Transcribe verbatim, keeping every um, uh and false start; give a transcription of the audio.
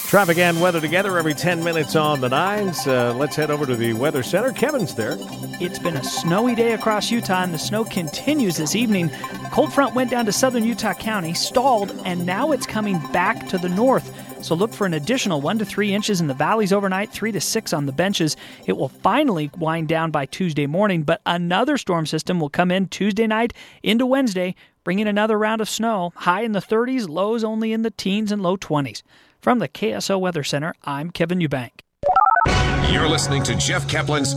Traffic and weather together every ten minutes on the nines. Uh, let's head over to the Weather Center. Kevin's there. It's been a snowy day across Utah, and the snow continues this evening. Cold front went down to southern Utah County, stalled, and now it's coming back to the north. So look for an additional one to three inches in the valleys overnight, three to six on the benches. It will finally wind down by Tuesday morning, but another storm system will come in Tuesday night into Wednesday, bringing another round of snow. High in the thirties, lows only in the teens and low twenties. From the K S O Weather Center, I'm Kevin Eubank. You're listening to Jeff Kaplan's